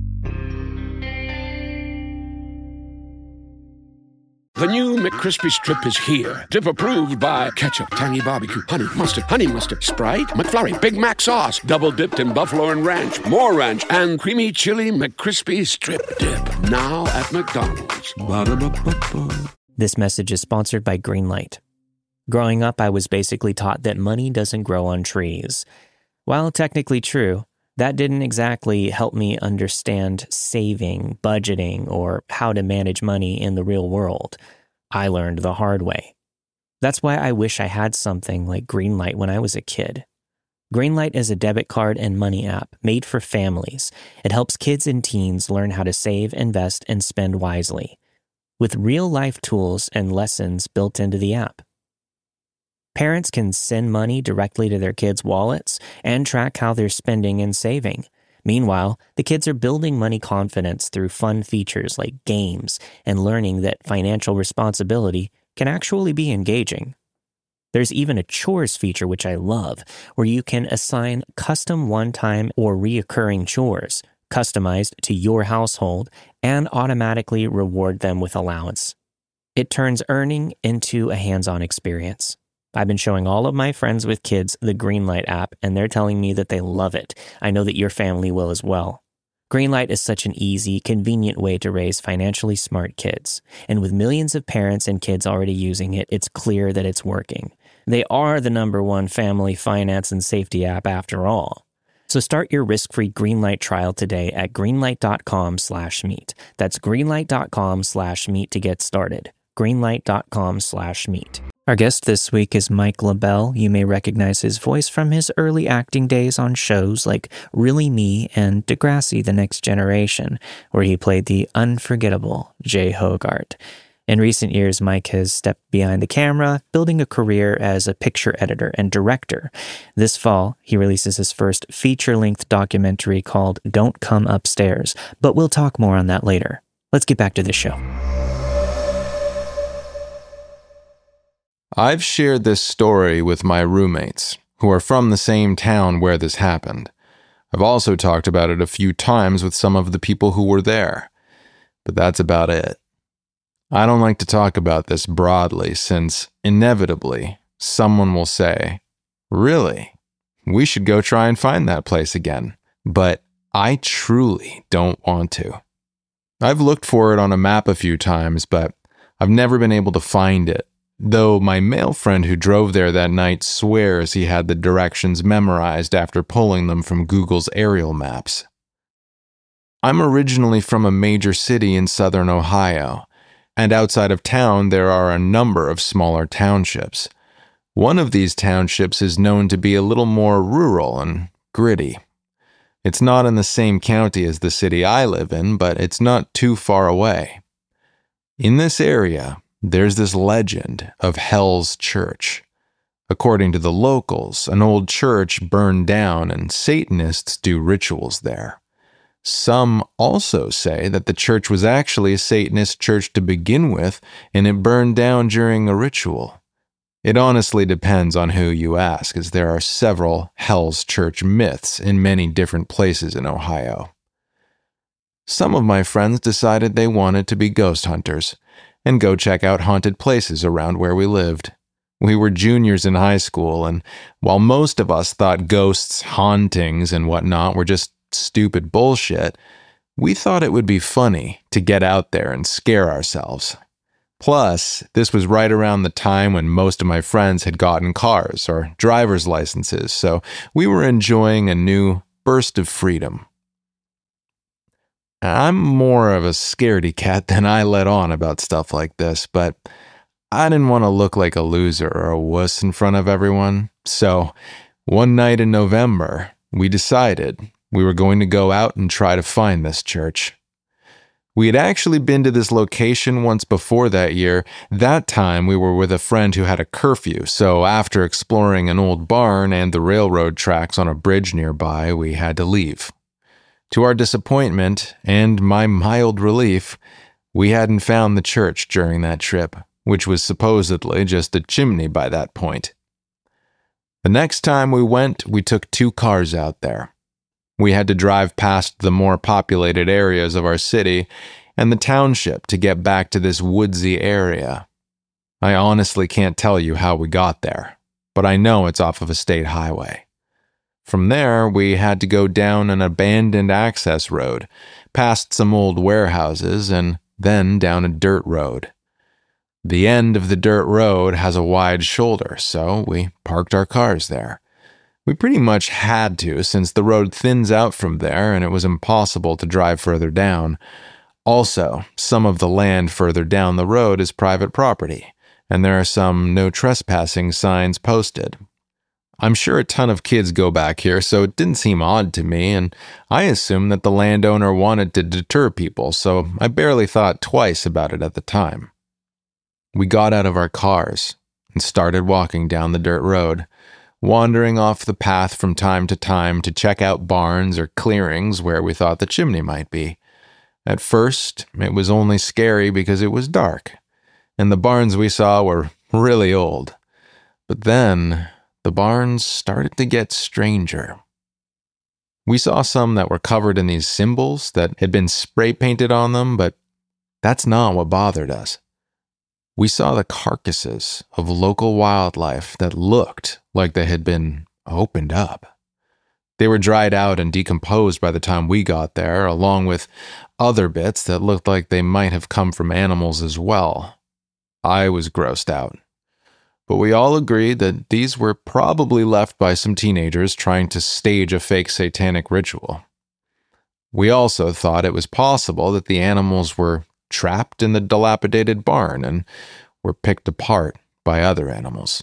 The new McCrispy Strip is here. Dip approved by ketchup, tangy barbecue, honey mustard, honey mustard, Sprite, McFlurry, Big Mac sauce, double dipped in buffalo and ranch, more ranch, and creamy chili McCrispy Strip Dip. Now at McDonald's. Ba-da-ba-ba-ba. This message is sponsored by Greenlight. Growing up, I was basically taught that money doesn't grow on trees. While technically true, that didn't exactly help me understand saving, budgeting, or how to manage money in the real world. I learned the hard way. That's why I wish I had something like Greenlight when I was a kid. Greenlight is a debit card and money app made for families. It helps kids and teens learn how to save, invest, and spend wisely, with real-life tools and lessons built into the app. Parents can send money directly to their kids' wallets and track how they're spending and saving. Meanwhile, the kids are building money confidence through fun features like games and learning that financial responsibility can actually be engaging. There's even a chores feature, which I love, where you can assign custom one-time or reoccurring chores, customized to your household, and automatically reward them with allowance. It turns earning into a hands-on experience. I've been showing all of my friends with kids the Greenlight app, and they're telling me that they love it. I know that your family will as well. Greenlight is such an easy, convenient way to raise financially smart kids. And with millions of parents and kids already using it, it's clear that it's working. They are the number one family finance and safety app after all. So start your risk-free Greenlight trial today at greenlight.com slash meet. That's greenlight.com slash meet to get started. greenlight.com slash meet. Our guest this week is Mike LaBelle. You may recognize his voice from his early acting days on shows like Really Me and Degrassi: The Next Generation, where he played the unforgettable Jay Hogarth. In recent years, Mike has stepped behind the camera, building a career as a picture editor and director. This fall, he releases his first feature-length documentary called Don't Come Upstairs, but we'll talk more on that later. Let's get back to the show. I've shared this story with my roommates, who are from the same town where this happened. I've also talked about it a few times with some of the people who were there, but that's about it. I don't like to talk about this broadly since, inevitably, someone will say, "Really? We should go try and find that place again." But I truly don't want to. I've looked for it on a map a few times, but I've never been able to find it, though my male friend who drove there that night swears he had the directions memorized after pulling them from Google's aerial maps. I'm originally from a major city in southern Ohio, and outside of town there are a number of smaller townships. One of these townships is known to be a little more rural and gritty. It's not in the same county as the city I live in, but it's not too far away. In this area, there's this legend of Hell's Church. According to the locals, an old church burned down and Satanists do rituals there. Some also say that the church was actually a Satanist church to begin with, and it burned down during a ritual. It honestly depends on who you ask, as there are several Hell's Church myths in many different places in Ohio. Some of my friends decided they wanted to be ghost hunters and go check out haunted places around where we lived. We were juniors in high school, and while most of us thought ghosts, hauntings, and whatnot were just stupid bullshit, we thought it would be funny to get out there and scare ourselves. Plus, this was right around the time when most of my friends had gotten cars or driver's licenses, so we were enjoying a new burst of freedom. I'm more of a scaredy cat than I let on about stuff like this, but I didn't want to look like a loser or a wuss in front of everyone, so one night in November, we decided we were going to go out and try to find this church. We had actually been to this location once before that year. That time we were with a friend who had a curfew, so after exploring an old barn and the railroad tracks on a bridge nearby, we had to leave. To our disappointment, and my mild relief, we hadn't found the church during that trip, which was supposedly just a chimney by that point. The next time we went, we took two cars out there. We had to drive past the more populated areas of our city and the township to get back to this woodsy area. I honestly can't tell you how we got there, but I know it's off of a state highway. From there, we had to go down an abandoned access road, past some old warehouses, and then down a dirt road. The end of the dirt road has a wide shoulder, so we parked our cars there. We pretty much had to, since the road thins out from there and it was impossible to drive further down. Also, some of the land further down the road is private property, and there are some no trespassing signs posted. I'm sure a ton of kids go back here, so it didn't seem odd to me, and I assumed that the landowner wanted to deter people, so I barely thought twice about it at the time. We got out of our cars and started walking down the dirt road, wandering off the path from time to time to check out barns or clearings where we thought the chimney might be. At first, it was only scary because it was dark, and the barns we saw were really old. But then, the barns started to get stranger. We saw some that were covered in these symbols that had been spray painted on them, but that's not what bothered us. we saw the carcasses of local wildlife that looked like they had been opened up. They were dried out and decomposed by the time we got there, along with other bits that looked like they might have come from animals as well. I was grossed out. But we all agreed that these were probably left by some teenagers trying to stage a fake satanic ritual. We also thought it was possible that the animals were trapped in the dilapidated barn and were picked apart by other animals.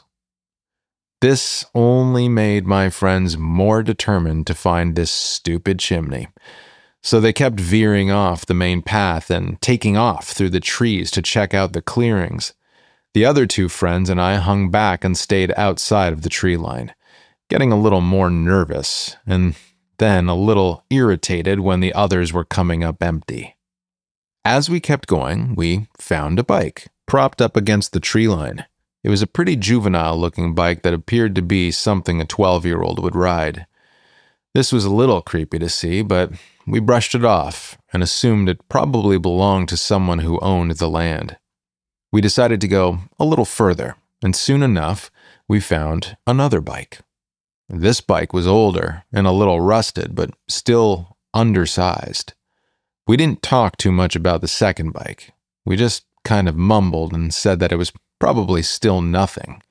This only made my friends more determined to find this stupid chimney, so they kept veering off the main path and taking off through the trees to check out the clearings. The other two friends and I hung back and stayed outside of the tree line, getting a little more nervous and then a little irritated when the others were coming up empty. As we kept going, we found a bike propped up against the tree line. It was a pretty juvenile-looking bike that appeared to be something a twelve-year-old would ride. This was a little creepy to see, but we brushed it off and assumed it probably belonged to someone who owned the land. We decided to go a little further, and soon enough, we found another bike. This bike was older and a little rusted, but still undersized. We didn't talk too much about the second bike. We just kind of mumbled and said that it was probably still nothing.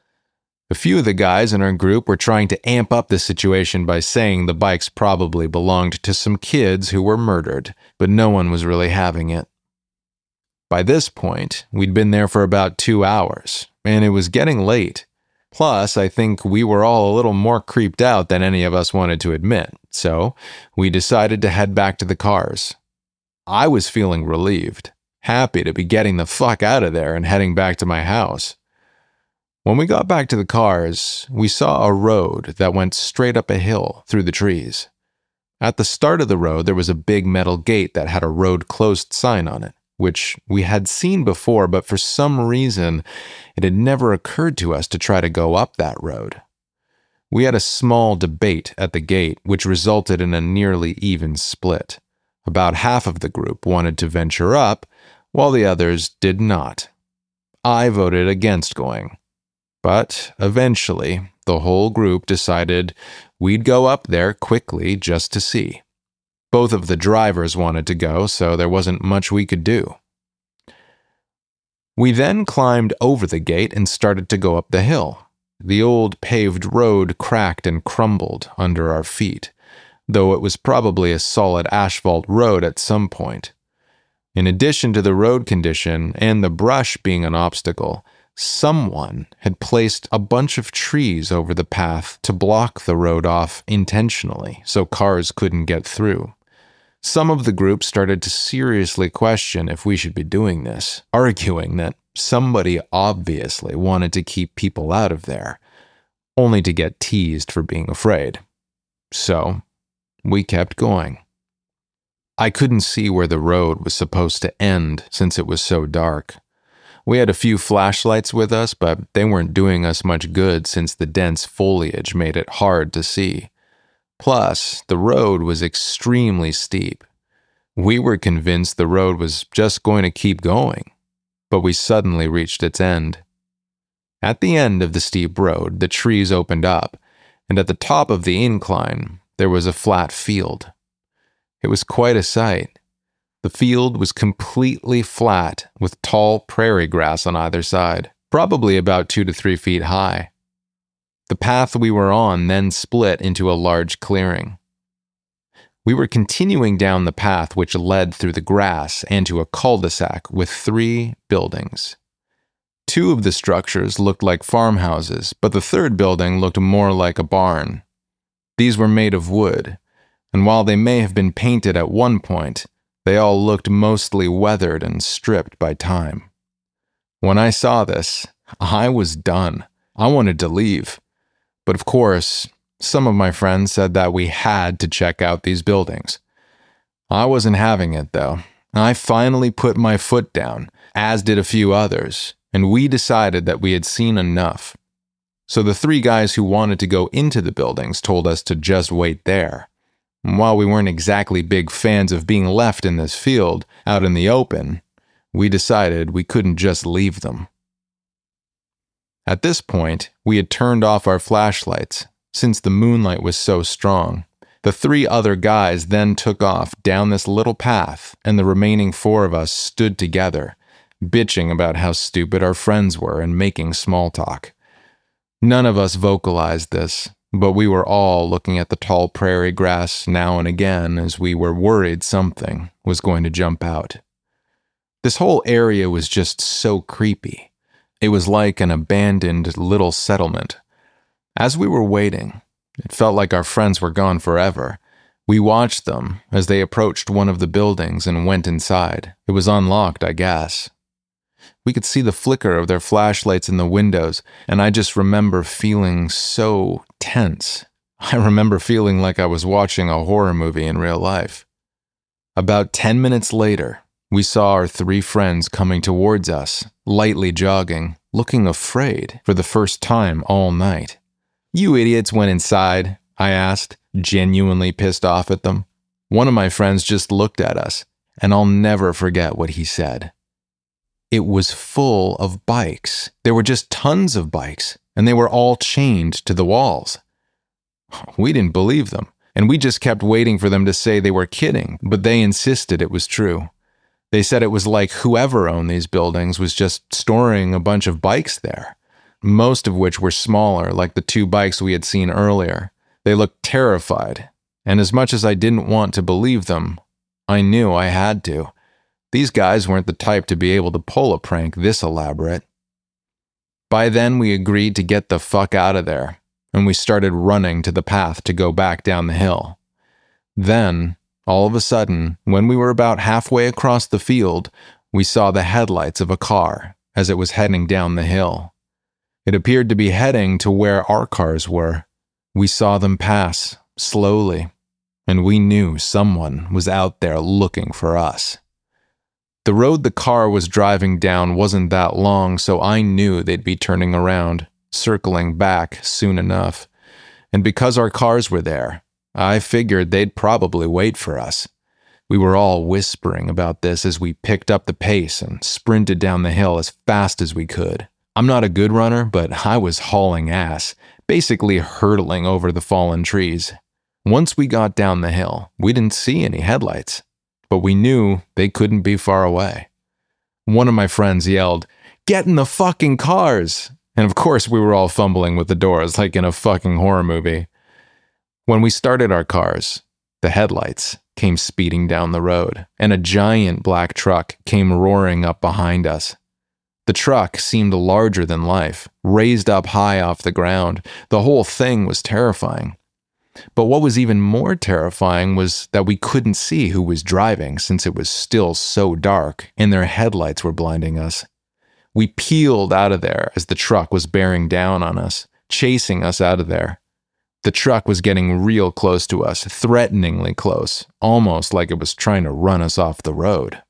A few of the guys in our group were trying to amp up the situation by saying the bikes probably belonged to some kids who were murdered, but no one was really having it. By this point, we'd been there for about two hours, and it was getting late. Plus, I think we were all a little more creeped out than any of us wanted to admit, so we decided to head back to the cars. I was feeling relieved, happy to be getting the fuck out of there and heading back to my house. When we got back to the cars, we saw a road that went straight up a hill through the trees. At the start of the road, there was a big metal gate that had a road closed sign on it, which we had seen before, but for some reason, it had never occurred to us to try to go up that road. We had a small debate at the gate, which resulted in a nearly even split. About half of the group wanted to venture up, while the others did not. I voted against going. But eventually, the whole group decided we'd go up there quickly just to see. Both of the drivers wanted to go, so there wasn't much we could do. We then climbed over the gate and started to go up the hill. The old paved road cracked and crumbled under our feet, though it was probably a solid asphalt road at some point. In addition to the road condition and the brush being an obstacle, someone had placed a bunch of trees over the path to block the road off intentionally so cars couldn't get through. Some of the group started to seriously question if we should be doing this, arguing that somebody obviously wanted to keep people out of there, only to get teased for being afraid. So, we kept going. I couldn't see where the road was supposed to end since it was so dark. We had a few flashlights with us, but they weren't doing us much good since the dense foliage made it hard to see. Plus, the road was extremely steep. We were convinced the road was just going to keep going, but we suddenly reached its end. At the end of the steep road, the trees opened up, and at the top of the incline, there was a flat field. It was quite a sight. The field was completely flat with tall prairie grass on either side, probably about two to three feet high. The path we were on then split into a large clearing. We were continuing down the path which led through the grass and to a cul-de-sac with three buildings. Two of the structures looked like farmhouses, but the third building looked more like a barn. These were made of wood, and while they may have been painted at one point, they all looked mostly weathered and stripped by time. When I saw this, I was done. I wanted to leave. But of course, some of my friends said that we had to check out these buildings. I wasn't having it, though. I finally put my foot down, as did a few others, and we decided that we had seen enough. So the three guys who wanted to go into the buildings told us to just wait there. And while we weren't exactly big fans of being left in this field, out in the open, we decided we couldn't just leave them. At this point, we had turned off our flashlights, since the moonlight was so strong. The three other guys then took off down this little path, and the remaining four of us stood together, bitching about how stupid our friends were and making small talk. None of us vocalized this, but we were all looking at the tall prairie grass now and again as we were worried something was going to jump out. This whole area was just so creepy. It was like an abandoned little settlement. As we were waiting, it felt like our friends were gone forever. We watched them as they approached one of the buildings and went inside. It was unlocked, I guess. We could see the flicker of their flashlights in the windows, and I just remember feeling so tense. I remember feeling like I was watching a horror movie in real life. About ten minutes later, we saw our three friends coming towards us, lightly jogging, looking afraid for the first time all night. "You idiots went inside?" I asked, genuinely pissed off at them. One of my friends just looked at us, and I'll never forget what he said. It was full of bikes. There were just tons of bikes, and they were all chained to the walls. We didn't believe them, and we just kept waiting for them to say they were kidding, but they insisted it was true. They said it was like whoever owned these buildings was just storing a bunch of bikes there, most of which were smaller, like the two bikes we had seen earlier. They looked terrified, and as much as I didn't want to believe them, I knew I had to. These guys weren't the type to be able to pull a prank this elaborate. By then, we agreed to get the fuck out of there, and we started running to the path to go back down the hill. Then, all of a sudden, when we were about halfway across the field, we saw the headlights of a car as it was heading down the hill. It appeared to be heading to where our cars were. We saw them pass, slowly, and we knew someone was out there looking for us. The road the car was driving down wasn't that long, so I knew they'd be turning around, circling back soon enough. And because our cars were there, I figured they'd probably wait for us. We were all whispering about this as we picked up the pace and sprinted down the hill as fast as we could. I'm not a good runner, but I was hauling ass, basically hurtling over the fallen trees. Once we got down the hill, we didn't see any headlights, but we knew they couldn't be far away. One of my friends yelled, "Get in the fucking cars!" And of course we were all fumbling with the doors like in a fucking horror movie. When we started our cars, the headlights came speeding down the road, and a giant black truck came roaring up behind us. The truck seemed larger than life, raised up high off the ground. The whole thing was terrifying. But what was even more terrifying was that we couldn't see who was driving since it was still so dark and their headlights were blinding us. We peeled out of there as the truck was bearing down on us, chasing us out of there. The truck was getting real close to us, threateningly close, almost like it was trying to run us off the road.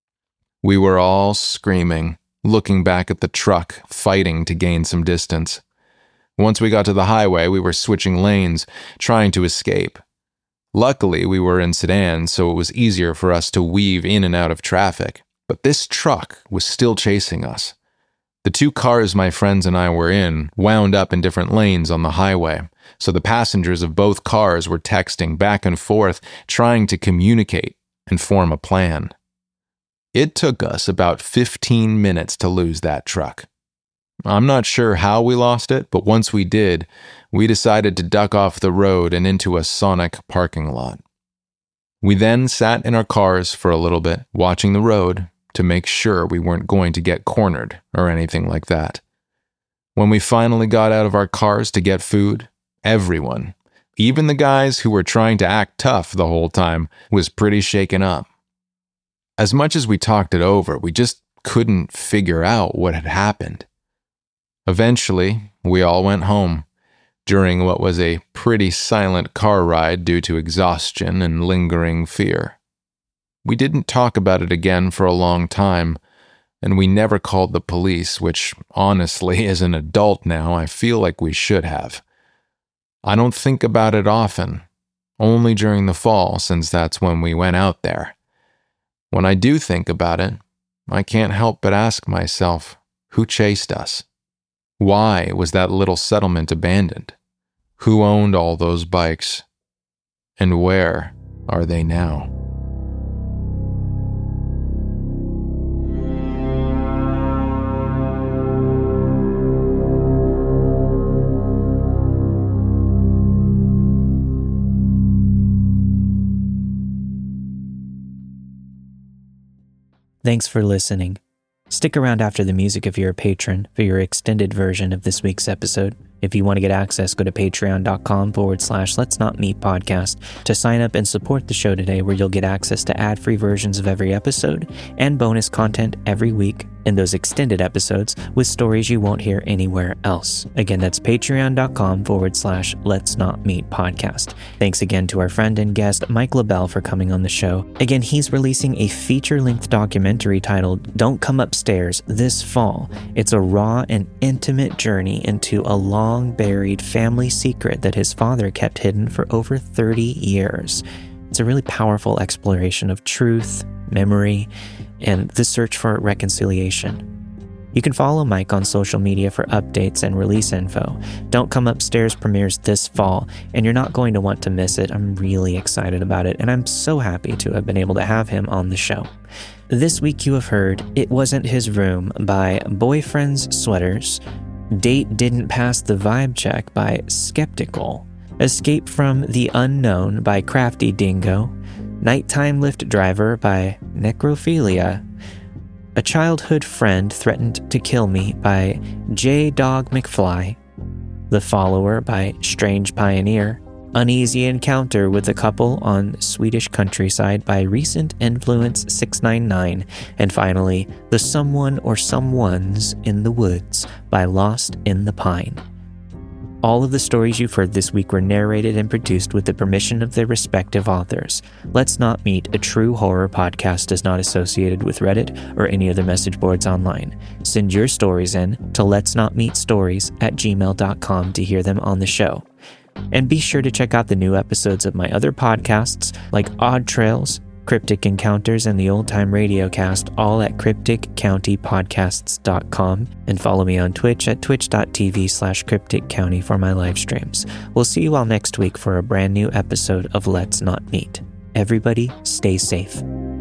We were all screaming, looking back at the truck, fighting to gain some distance. Once we got to the highway, we were switching lanes, trying to escape. Luckily, we were in sedans, so it was easier for us to weave in and out of traffic. But this truck was still chasing us. The two cars my friends and I were in wound up in different lanes on the highway, so the passengers of both cars were texting back and forth, trying to communicate and form a plan. It took us about fifteen minutes to lose that truck. I'm not sure how we lost it, but once we did, we decided to duck off the road and into a Sonic parking lot. We then sat in our cars for a little bit, watching the road to make sure we weren't going to get cornered or anything like that. When we finally got out of our cars to get food, everyone, even the guys who were trying to act tough the whole time, was pretty shaken up. As much as we talked it over, we just couldn't figure out what had happened. Eventually, we all went home, during what was a pretty silent car ride due to exhaustion and lingering fear. We didn't talk about it again for a long time, and we never called the police, which, honestly, as an adult now, I feel like we should have. I don't think about it often, only during the fall, since that's when we went out there. When I do think about it, I can't help but ask myself, who chased us? Why was that little settlement abandoned? Who owned all those bikes? And where are they now? Thanks for listening. Stick around after the music if you're a patron for your extended version of this week's episode. If you want to get access, go to patreon.com forward slash Let's Not Meet podcast to sign up and support the show today, where you'll get access to ad-free versions of every episode and bonus content every week in those extended episodes with stories you won't hear anywhere else. Again, that's patreon.com forward slash Let's Not Meet podcast. Thanks again to our friend and guest, Mike LaBelle, for coming on the show. Again, he's releasing a feature-length documentary titled Don't Come Upstairs this fall. It's a raw and intimate journey into a long-buried family secret that his father kept hidden for over thirty years. It's a really powerful exploration of truth, memory, and the search for reconciliation. You can follow Mike on social media for updates and release info. Don't Come Upstairs premieres this fall, and you're not going to want to miss it. I'm really excited about it, and I'm so happy to have been able to have him on the show. This week you have heard It Wasn't His Room by Boyfriend's Sweaters, Date Didn't Pass the Vibe Check by Skeptical, Escape from the Unknown by Crafty Dingo, Nighttime Lift Driver by Necrophilia, A Childhood Friend Threatened to Kill Me by J. Dog McFly, The Follower by Strange Pioneer, Uneasy Encounter with a Couple on Swedish Countryside by Recent Influence six nine nine, and finally, The Someone or Someones in the Woods by Lost in the Pine. All of the stories you've heard this week were narrated and produced with the permission of their respective authors. Let's Not Meet, a true horror podcast, is not associated with Reddit or any other message boards online. Send your stories in to let's not meet stories at gmail dot com to hear them on the show. And be sure to check out the new episodes of my other podcasts like Odd Trails, Cryptic Encounters, and the Old Time Radio Cast, all at cryptic county podcasts dot com, and follow me on Twitch at twitch.tv slash cryptic county for my live streams. We'll see you all next week for a brand new episode of Let's Not Meet. Everybody, stay safe.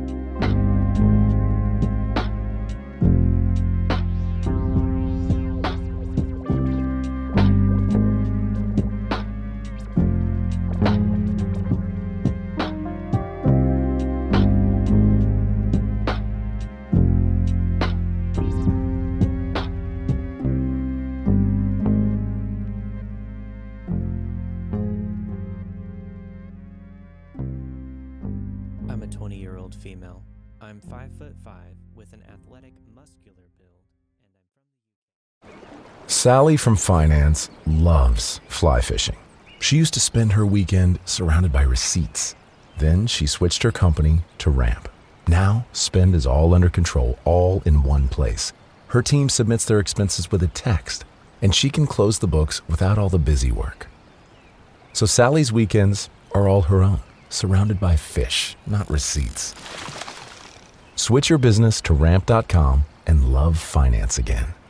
twenty-year-old female. I'm five foot five with an athletic, muscular build, and I'm from Sally from finance loves fly fishing. She used to spend her weekend surrounded by receipts. Then she switched her company to Ramp. Now, spend is all under control, all in one place. Her team submits their expenses with a text, and she can close the books without all the busy work. So Sally's weekends are all her own, surrounded by fish, not receipts. Switch your business to ramp dot com and love finance again.